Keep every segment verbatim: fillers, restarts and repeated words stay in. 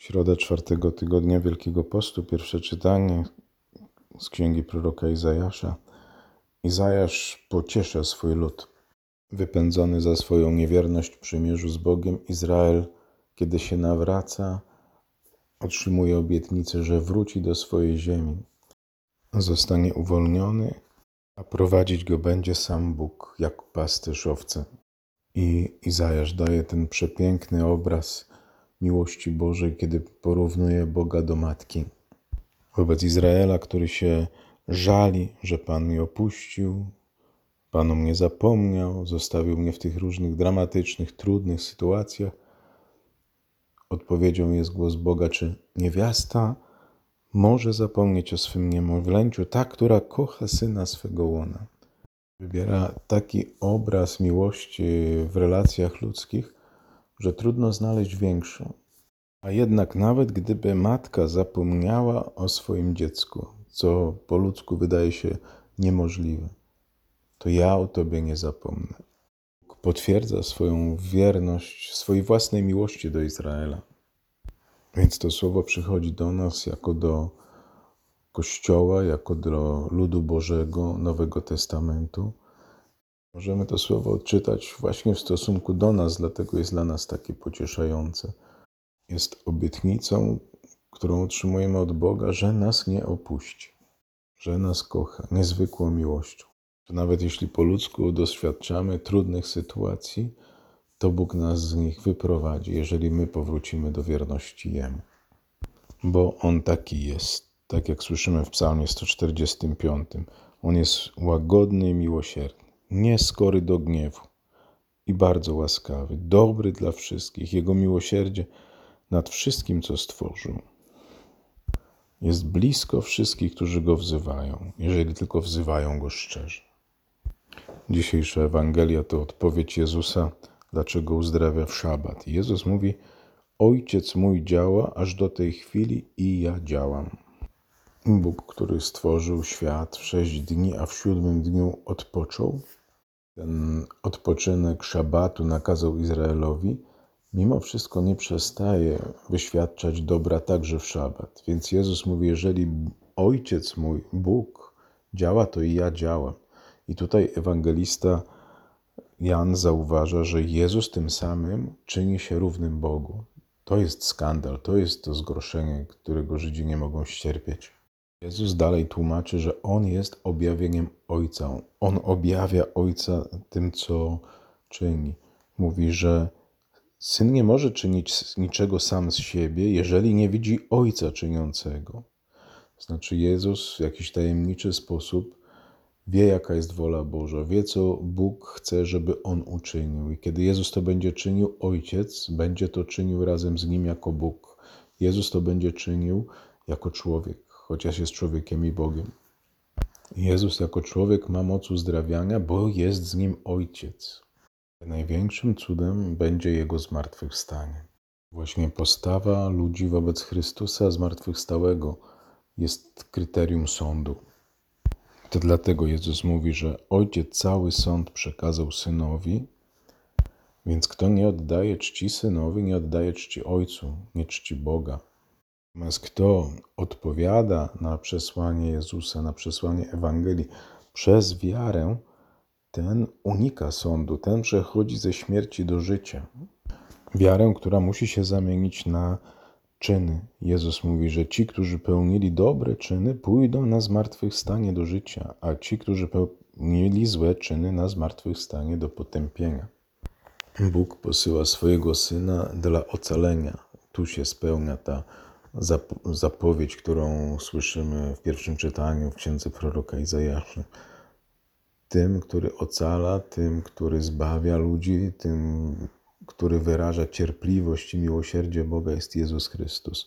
Środa czwartego tygodnia Wielkiego Postu, pierwsze czytanie z księgi proroka Izajasza. Izajasz pociesza swój lud. Wypędzony za swoją niewierność w przymierzu z Bogiem, Izrael, kiedy się nawraca, otrzymuje obietnicę, że wróci do swojej ziemi. Zostanie uwolniony, a prowadzić go będzie sam Bóg, jak pasterz owce. I Izajasz daje ten przepiękny obraz miłości Bożej, kiedy porównuje Boga do matki. Wobec Izraela, który się żali, że Pan mnie opuścił, Pan o mnie zapomniał, zostawił mnie w tych różnych dramatycznych, trudnych sytuacjach. Odpowiedzią jest głos Boga, czy niewiasta może zapomnieć o swym niemowlęciu, ta, która kocha syna swego łona. Wybiera taki obraz miłości w relacjach ludzkich, że trudno znaleźć większą. A jednak nawet gdyby matka zapomniała o swoim dziecku, co po ludzku wydaje się niemożliwe, to ja o Tobie nie zapomnę. Bóg potwierdza swoją wierność, swojej własnej miłości do Izraela. Więc to słowo przychodzi do nas jako do Kościoła, jako do ludu Bożego Nowego Testamentu. Możemy to słowo odczytać właśnie w stosunku do nas, dlatego jest dla nas takie pocieszające. Jest obietnicą, którą otrzymujemy od Boga, że nas nie opuści, że nas kocha niezwykłą miłością. Że nawet jeśli po ludzku doświadczamy trudnych sytuacji, to Bóg nas z nich wyprowadzi, jeżeli my powrócimy do wierności Jemu. Bo On taki jest, tak jak słyszymy w psalmie sto czterdziestym piątym. On jest łagodny i miłosierny, nie skory do gniewu i bardzo łaskawy, dobry dla wszystkich. Jego miłosierdzie nad wszystkim, co stworzył. Jest blisko wszystkich, którzy Go wzywają, jeżeli tylko wzywają Go szczerze. Dzisiejsza Ewangelia to odpowiedź Jezusa, dlaczego uzdrawia w szabat. Jezus mówi, Ojciec mój działa aż do tej chwili i ja działam. Bóg, który stworzył świat w sześć dni, a w siódmym dniu odpoczął, ten odpoczynek szabatu nakazał Izraelowi, mimo wszystko nie przestaje wyświadczać dobra także w szabat. Więc Jezus mówi, jeżeli Ojciec mój, Bóg działa, to i ja działam. I tutaj ewangelista Jan zauważa, że Jezus tym samym czyni się równym Bogu. To jest skandal, to jest to zgorszenie, którego Żydzi nie mogą ścierpieć. Jezus dalej tłumaczy, że On jest objawieniem Ojca. On objawia Ojca tym, co czyni. Mówi, że Syn nie może czynić niczego sam z siebie, jeżeli nie widzi Ojca czyniącego. Znaczy Jezus w jakiś tajemniczy sposób wie, jaka jest wola Boża, wie, co Bóg chce, żeby On uczynił. I kiedy Jezus to będzie czynił, Ojciec będzie to czynił razem z Nim jako Bóg. Jezus to będzie czynił jako człowiek, chociaż jest człowiekiem i Bogiem. Jezus jako człowiek ma moc uzdrawiania, bo jest z Nim Ojciec. Największym cudem będzie Jego zmartwychwstanie. Właśnie postawa ludzi wobec Chrystusa zmartwychwstałego jest kryterium sądu. To dlatego Jezus mówi, że Ojciec cały sąd przekazał Synowi, więc kto nie oddaje czci Synowi, nie oddaje czci Ojcu, nie czci Boga. Natomiast kto odpowiada na przesłanie Jezusa, na przesłanie Ewangelii przez wiarę, ten unika sądu, ten przechodzi ze śmierci do życia. Wiarę, która musi się zamienić na czyny. Jezus mówi, że ci, którzy pełnili dobre czyny, pójdą na zmartwychwstanie do życia, a ci, którzy pełnili złe czyny, na zmartwychwstanie do potępienia. Bóg posyła swojego Syna dla ocalenia. Tu się spełnia ta zapowiedź, którą słyszymy w pierwszym czytaniu w księdze proroka Izajasza. Tym, który ocala, tym, który zbawia ludzi, tym, który wyraża cierpliwość i miłosierdzie Boga, jest Jezus Chrystus.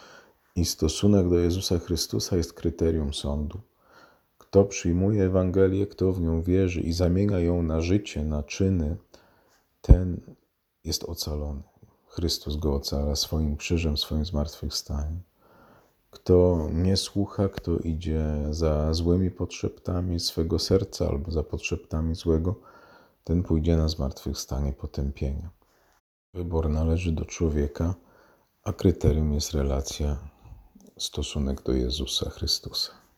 I stosunek do Jezusa Chrystusa jest kryterium sądu. Kto przyjmuje Ewangelię, kto w nią wierzy i zamienia ją na życie, na czyny, ten jest ocalony. Chrystus go ocala swoim krzyżem, swoim zmartwychwstaniem. Kto nie słucha, kto idzie za złymi podszeptami swego serca albo za podszeptami złego, ten pójdzie na zmartwychwstanie potępienia. Wybór należy do człowieka, a kryterium jest relacja, stosunek do Jezusa Chrystusa.